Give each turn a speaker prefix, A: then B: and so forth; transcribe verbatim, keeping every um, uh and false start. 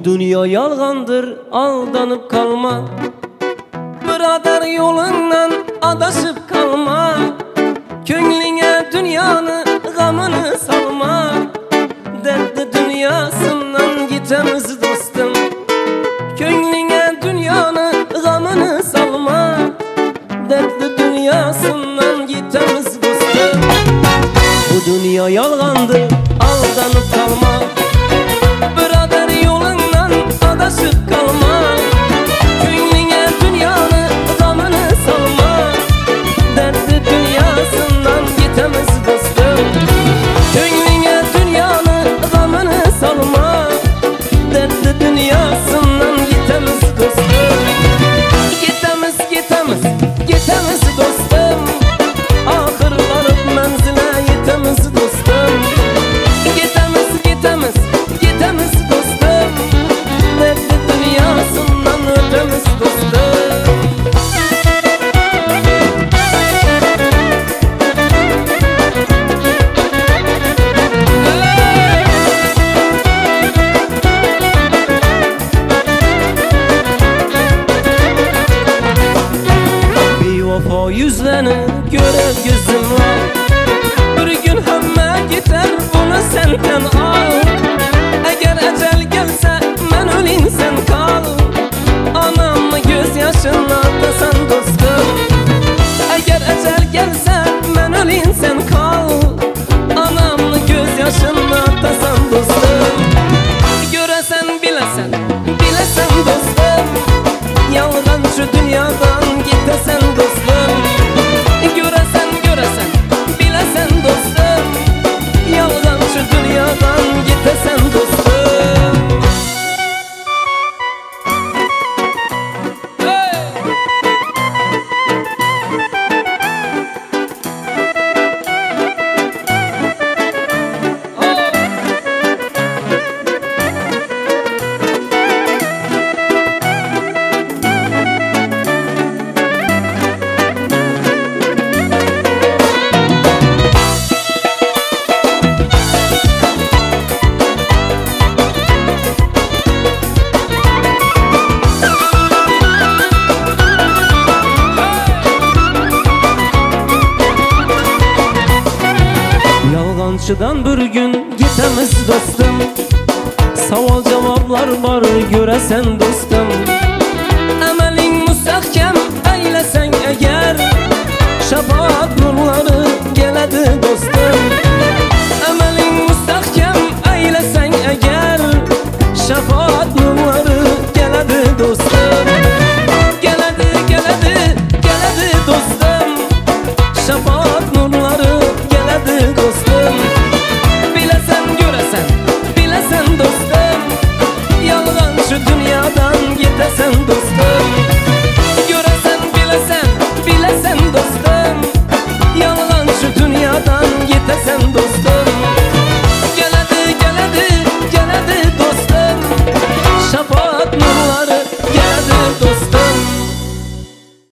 A: dünya yalgandır, aldanıp kalma. Birader yolundan adaşıp kalma. Könlüne dünyanı, gamını salma. Derdi dünyasından gitemiz dostum. Könlüne dünyanı, gamını salma. Derdi dünyasından gitemiz dostum. Bu dünya yalgandır, aldanıp kalma. Birader yolundan adaşıp kalma. Könlüne dünyanı, gamını salma. Derdi dünyasından gitemiz dostum. Könlüne dünyanı, gamını salma. Derdi dünyasından gitemiz dostum. Gitemiz, gitemiz, gitemiz dostum. Ahır varıp menzile yetemiz dostum. Gitemiz, gitemiz, gitemiz dostum. Derdi dünyasından ötemiz dostum. O yüzlerini görüp gözüm var. Bir gün hemme gider, bunu senden al. Eğer ecel gelse ben öleyim sen kal. Anamı gözyaşınla atasan dostum. Eğer ecel gelse ben öleyim sen kal. Anamı gözyaşınla atasan dostum. Göresen bilesen, bilesen dostum. Yalgancı dünyadan gitesen dostum. Göresen göresen, bilesen dostum. Yalgancı dünyadan gitesen dostum. Hey! Yalgancıdan bir gün gitemiz dostum. Savol cevaplar var göresen dostum. Emelin müstahkem,